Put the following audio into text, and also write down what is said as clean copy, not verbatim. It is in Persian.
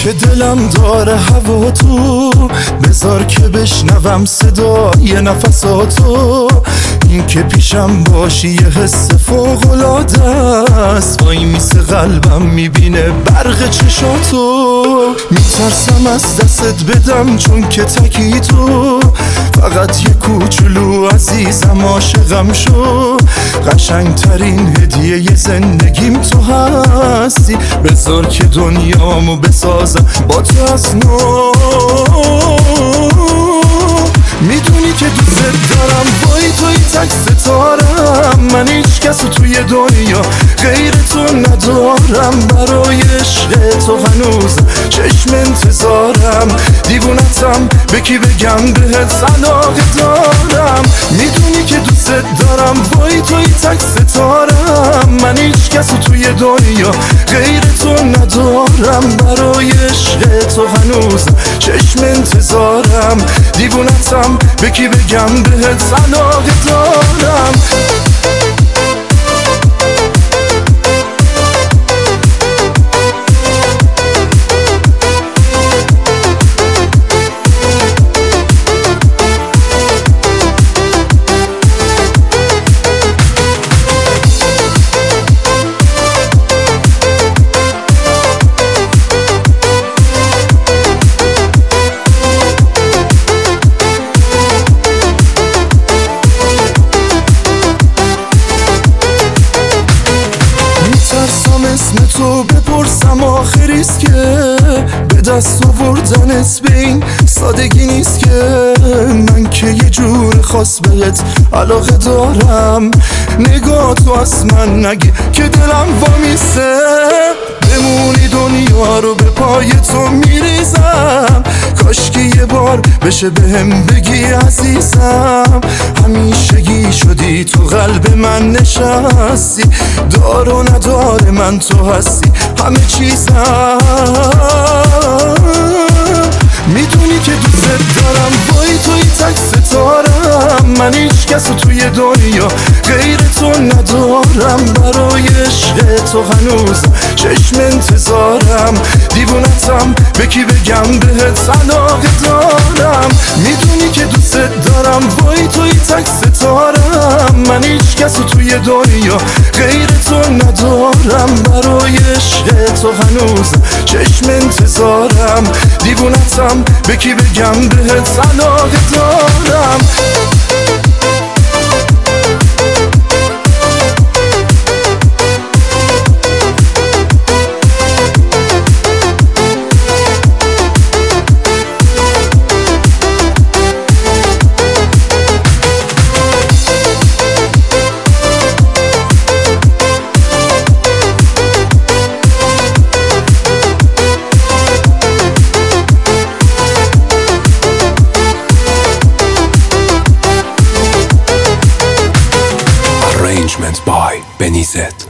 که دلم داره هوا تو، بذار که بشنوم صدای نفساتو. این که پیشم باشی یه حس فوق‌العاده است، وای میسه قلبم میبینه برق چشاتو. میترسم از دستت بدم چون که تکی تو، فقط یه کوچولو عزیزم عاشقم شو. قشنگترین هدیه ی زندگیم تو هستی، بذار که دنیامو بسازم با تو از نو. میدونی که دوست دارم، وای توی تک ستارم. من هیچ کسو توی دنیا غیر تو ندارم. برای عشق تو هنوز چشم انتظارم. دیوونتم به کی بگم بهت علاقه دارم. میدونی که دوست دارم، وای توی تک ستارم. من هیچ کسو توی دنیا غیر تو ندارم. برای عشق تو هنوز چشم انتظارم. دیوونتم به کی بگم بهت علاقه دارم. اسم تو بپرسم آخریست که به دست آوردنت به این سادگی نیست که. من که یه جور خاص بهت علاقه دارم. نگاه تو از من نگه که دلم وامیسته. بمونی دنیا رو به پای تو میریزم. کاش که یه بار بشه بهم بگی عزیزم. همیشگی شدی تو قلب من نشستی. دار و ندار من تو هستی همه چیزم. میدونی که دوست دارم، وای توی تک ستارم. من هیچ کسو توی دنیا غیر تو ندارم. برای عشق تو هنوز چشم انتظارم. دیوونتم به کی بگم بهت علاقه دارم. میدونی که دوست دارم، وای توی تک ستارم. من هیچ کسو توی دنیا غیر تو ندارم. برای عشق تو هنوز چشم انتظارم. دیوونتم به کی بگم بهت علاقه دارم. Arrangement by Benizet.